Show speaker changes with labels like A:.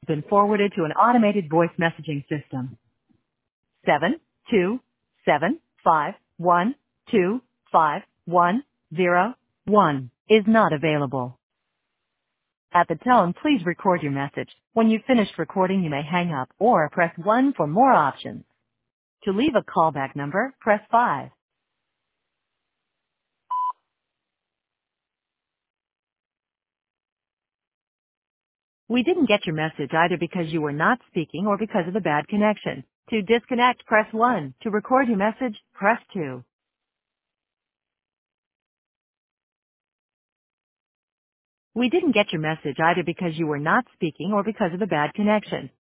A: been forwarded to an automated voice messaging system. 72751251001 is not available. At the tone, please record your message. When you've finished recording, you may hang up or press 1 for more options. To leave a callback number, press 5. We didn't get your message either because you were not speaking or because of a bad connection. To disconnect, press 1. To record your message, press 2. We didn't get your message either because you were not speaking or because of a bad connection.